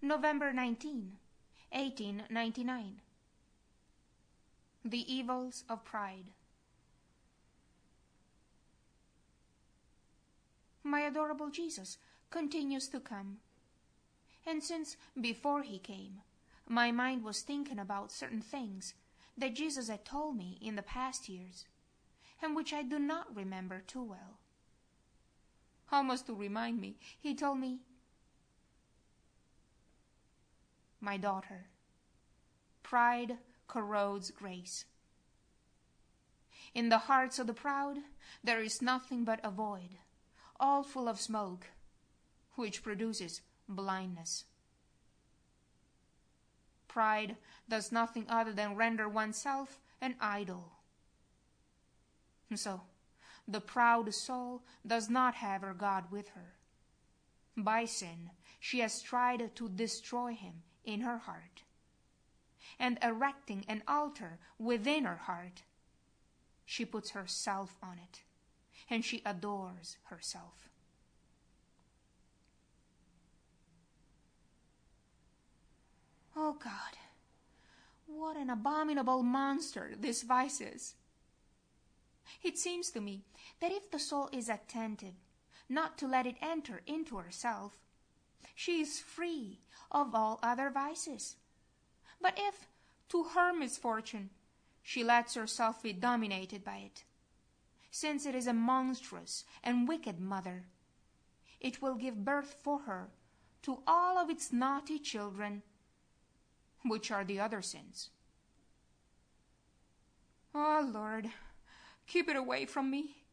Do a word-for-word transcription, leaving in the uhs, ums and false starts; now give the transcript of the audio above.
November nineteenth, eighteen ninety-nine. The Evils of Pride. My adorable Jesus continues to come. And since before he came, my mind was thinking about certain things that Jesus had told me in the past years, and which I do not remember too well. Almost to remind me, he told me, "My daughter, pride corrodes grace. In the hearts of the proud there is nothing but a void, all full of smoke, which produces blindness." Pride does nothing other than render oneself an idol. So, the proud soul does not have her God with her. By sin, she has tried to destroy him in her heart. And erecting an altar within her heart, she puts herself on it, and she adores herself. Oh God, what an abominable monster this vice is. It seems to me that if the soul is attentive not to let it enter into herself, she is free of all other vices. But if, to her misfortune, she lets herself be dominated by it, since it is a monstrous and wicked mother, it will give birth for her to all of its naughty children, which are the other sins. Oh Lord, keep it away from me,